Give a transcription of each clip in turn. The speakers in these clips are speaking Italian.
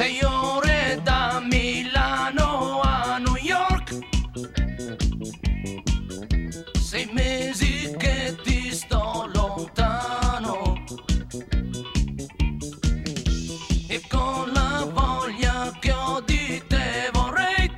6 ore da Milano a New York, 6 mesi che ti sto lontano, e con la voglia che ho di te vorrei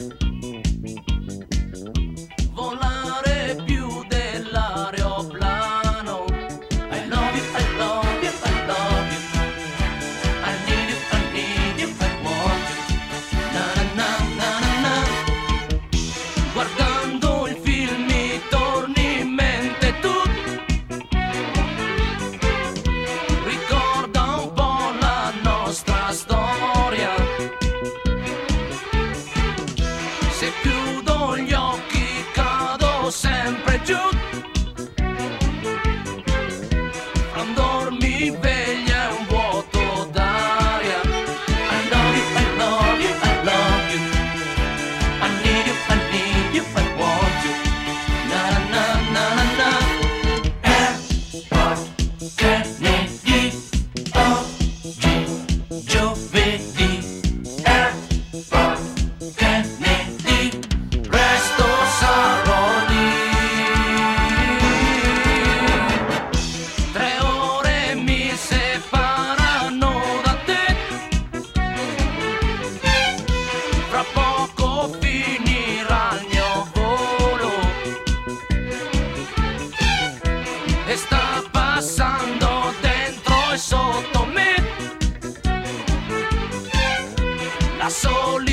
volare più dell'aeroplano. I love you, I love you, I love you. I need you, I need you, I want you. Na na na na na. Guardando il film mi torni in mente tu. Ricorda un po' la nostra storia. Se chiudo gli occhi cado sempre giù. Non dormi veglia è un vuoto d'aria. I love you, I love you, I love you. I need you, I need you, I want you. Na na na na na. Airport Kennedy, oggi giovedì. Airport Kennedy, presto sarò lì. 3 ore mi separano da te. Fra poco finirà il mio volo e sta passando dentro e sotto me la solitudine.